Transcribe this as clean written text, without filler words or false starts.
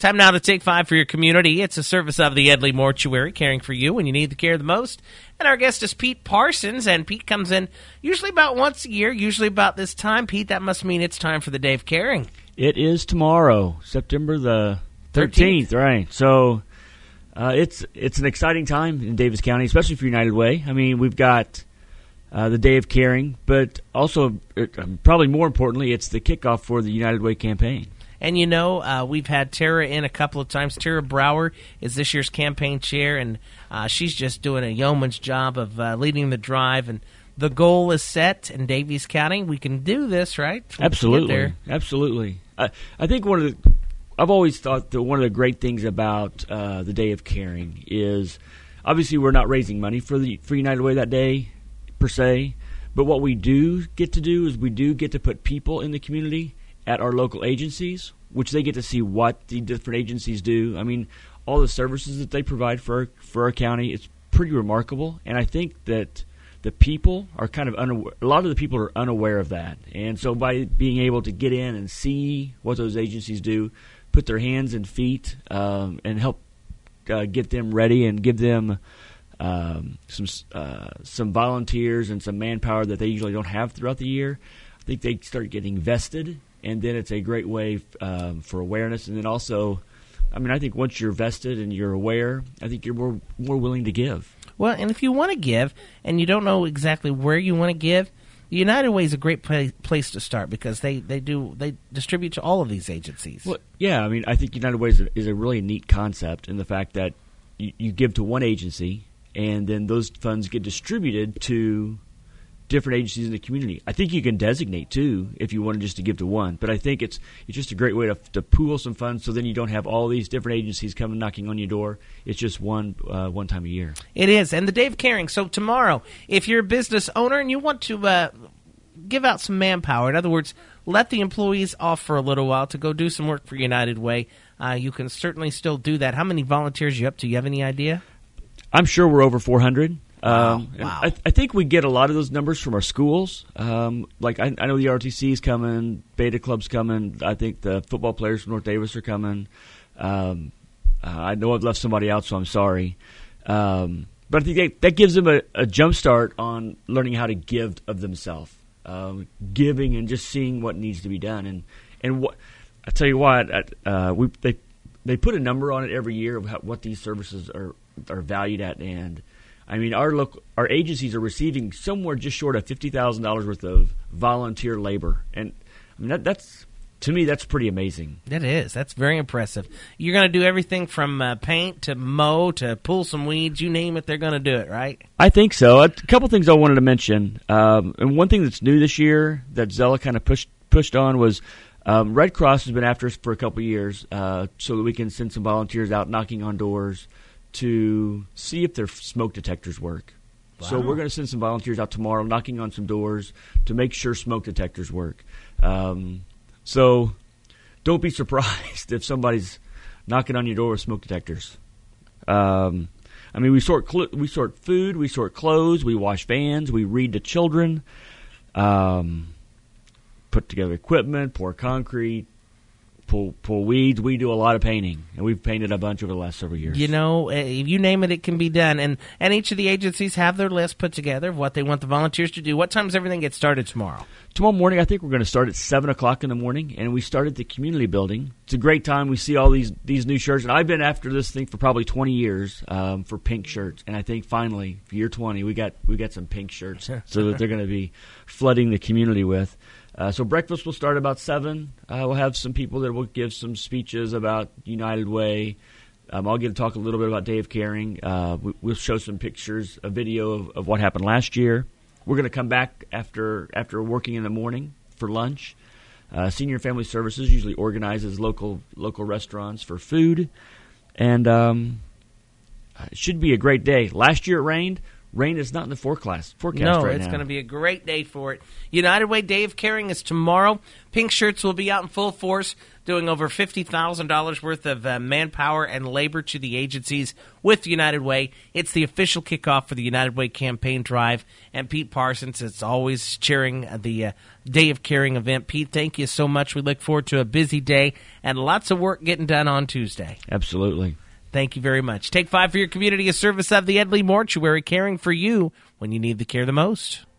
Time now to Take 5 for your community. It's a service of the Edley Mortuary, caring for you when you need the care the most. And our guest is Pete Parsons, and Pete comes in usually about once a year, usually about this time. Pete, that must mean it's time for the Day of Caring. It is tomorrow, September the 13th, right? So it's an exciting time in Davis County, especially for United Way. I mean, we've got the Day of Caring, but also, probably more importantly, it's the kickoff for the United Way campaign. And, you know, we've had Tara in a couple of times. Tara Brower is this year's campaign chair, and she's just doing a yeoman's job of leading the drive. And the goal is set in Daviess County. We can do this, right? Absolutely. Absolutely. I think I've always thought that one of the great things about the Day of Caring is, obviously, we're not raising money for United Way that day, per se. But what we do get to do is we do get to put people in the community at our local agencies, which they get to see what the different agencies do. I mean, all the services that they provide for our county, it's pretty remarkable. And I think that the people are kind of unaware. A lot of the people are unaware of that. And so by being able to get in and see what those agencies do, put their hands and feet and help get them ready and give them some volunteers and some manpower that they usually don't have throughout the year, I think they start getting vested. And then it's a great way for awareness. And then also, I mean, I think once you're vested and you're aware, I think you're more willing to give. Well, and if you want to give and you don't know exactly where you want to give, the United Way is a great place to start because they distribute to all of these agencies. Well, yeah, I mean, I think United Way is a really neat concept in the fact that you give to one agency and then those funds get distributed to different agencies in the community. I think you can designate too if you wanted just to give to one, but I think it's just a great way to pool some funds so then you don't have all these different agencies coming knocking on your door. It's just one time a year. It is, and the Day of Caring. So tomorrow, if you're a business owner and you want to give out some manpower, in other words, let the employees off for a little while to go do some work for United Way, you can certainly still do that. How many volunteers are you up to? You have any idea? I'm sure we're over 400. Wow. I think we get a lot of those numbers from our schools. Like I know the ROTC is coming, Beta Club's coming. I think the football players from North Davis are coming. I know I've left somebody out, so I'm sorry. But I think that gives them a jump start on learning how to give of themselves, giving and just seeing what needs to be done. And what I tell you what, they put a number on it every year of what these services are valued at, and I mean, our agencies are receiving somewhere just short of $50,000 worth of volunteer labor, and I mean that's to me that's pretty amazing. That is. That's very impressive. You're going to do everything from paint to mow to pull some weeds. You name it, they're going to do it, right? I think so. A couple things I wanted to mention, and one thing that's new this year that Zella kind of pushed on was Red Cross has been after us for a couple years, so that we can send some volunteers out knocking on doors to see if their smoke detectors work. Wow. So we're going to send some volunteers out tomorrow knocking on some doors to make sure smoke detectors work. So don't be surprised if somebody's knocking on your door with smoke detectors. I mean, we sort food, we sort clothes, we wash vans, we read to children, put together equipment, pour concrete, pull weeds. We do a lot of painting, and we've painted a bunch over the last several years. You know, if you name it, it can be done. And each of the agencies have their list put together of what they want the volunteers to do. What time does everything get started tomorrow? Tomorrow morning, I think we're going to start at 7 o'clock in the morning, and we start at the community building. It's a great time. We see all these new shirts, and I've been after this thing for probably 20 years for pink shirts, and I think finally, for year 20, we got some pink shirts so that they're going to be flooding the community with. So breakfast will start about 7. We'll have some people that will give some speeches about United Way. I'll get to talk a little bit about Day of Caring. We'll show some pictures, a video of what happened last year. We're going to come back after working in the morning for lunch. Senior and Family Services usually organizes local restaurants for food. And it should be a great day. Last year it rained. rain is not in the forecast No, right it's now. going to be a great day for it. United Way Day of Caring is tomorrow. Pink Shirts will be out in full force, doing over $50,000 worth of manpower and labor to the agencies with United Way. It's the official kickoff for the United Way campaign drive. And Pete Parsons is always chairing the Day of Caring event. Pete, thank you so much. We look forward to a busy day and lots of work getting done on Tuesday. Absolutely. Thank you very much. Take 5 for your community, a service of the Edley Mortuary, caring for you when you need the care the most.